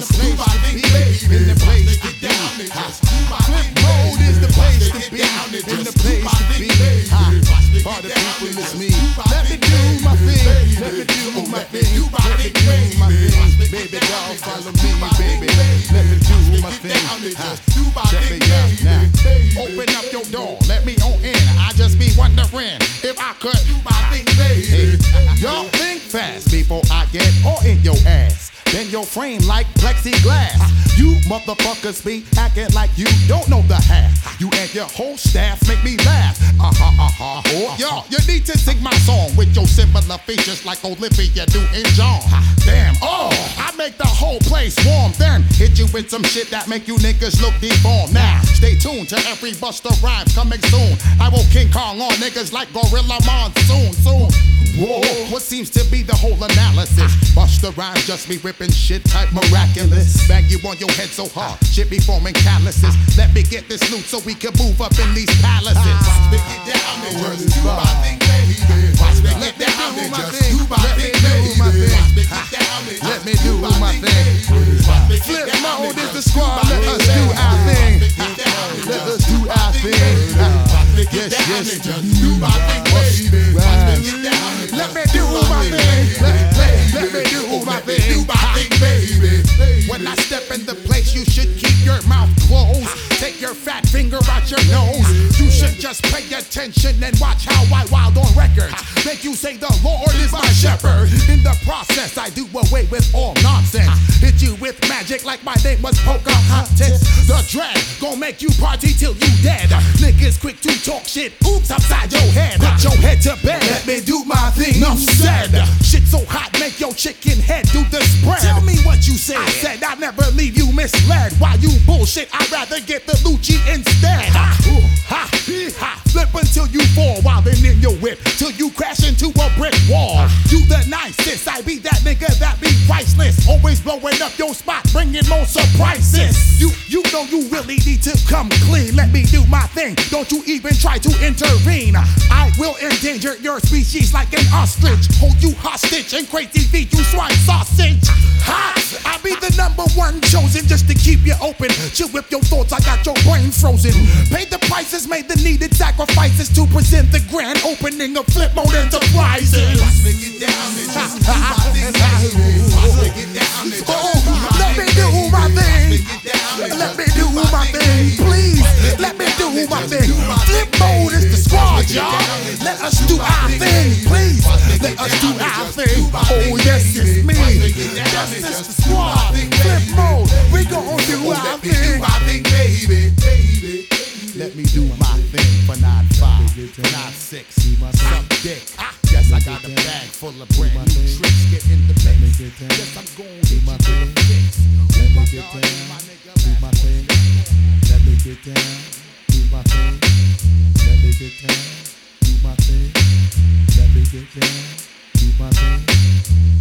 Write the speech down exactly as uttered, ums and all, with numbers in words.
the place to be, in the place to be. Flip mode is the place to be, in the place to be. Party people, it's me. Let me do my thing, let me do my thing, let me do my thing. Baby doll, follow me, baby. Let me do my thing. Check me out now. Open up your door, let me on in. I just be wondering if I could do my thing, baby. Hey, y'all think fast before I get all in your ass. Then your frame like plexiglass. You motherfuckers be acting like you don't know the half. You and your whole staff make me laugh. Uh-huh, uh-huh. Oh, yo, you need to sing my song with your similar features like Olivia Newton-John. Damn, oh, I make the whole place warm. Then hit you with some shit that make you niggas look deformed. Now, stay tuned to every Busta Rhymes coming soon. I will King Kong on niggas like Gorilla Monsoon. Soon. Whoa, what seems to be the whole analysis? Busta Rhymes just be ripping shit type miraculous. Bang you on your head so hard, shit be forming calluses. Let me get this loot so we can move up in these palaces. Watch me get down and just do my thing, baby. Watch me get down and just do my thing, baby. Let me do my thing. Flip mode is the squad. Let us do our thing. Let us do our thing. Yes, yes. Do my thing, baby. Let me do my thing. Let, let, let me do my thing. Do my thing, baby. When I step in the place, you should keep your mouth closed. Take your fat finger out your nose. You should just pay attention and watch how I wild on records. Make you say the Lord is my shepherd. In the process, I do away with all nonsense. Hit you with magic like my name was Pocahontas. The dread gon' make you party till you dead. Niggas quick to talk shit. Oops, upside your head. Put your head to bed. Let me do my thing. Enough said. Shit so hot, make your chicken head do the spread. Tell me what you said. I said I'll never leave you misled. Why you bullshit? I'd rather get the Lucci instead. Ha, ha, ha. Flip until you fall while then in your whip till you crash into a brick wall. You the nicest, I be that nigga that be priceless. Always blowing up your spot, bringing more surprises. You, you know you really need to come clean. Let me do my thing. Don't you even try to intervene. I will endanger your species like an ostrich. Hold you hostage and crazy feed you swine sausage. Ha! I be the number one chosen just to keep you open. Chill with your thoughts, I got your brain frozen. Paid the prices, made the needed sacrifices to present the grand opening of Flip Mode Enterprises. Watch me get down and just do my thing, baby. Watch me get down and just do my thing. Let me do my thing, please. Let me do my thing. Flip Mode is the squad, y'all. Let us do our thing, please. Let us do our thing. Oh yes, it's me. Yes, it's the squad. Flip Mode, we gon' do our thing. Let me do my thing for nine five, nine six, some dick. Yes, I got a bag full of brand new tricks. Get in the mix. Yes, I'm gon' do my thing. Let me get down, do my thing. Let me get down, do my thing. Let me get down, do my thing. Let me get down, do my thing.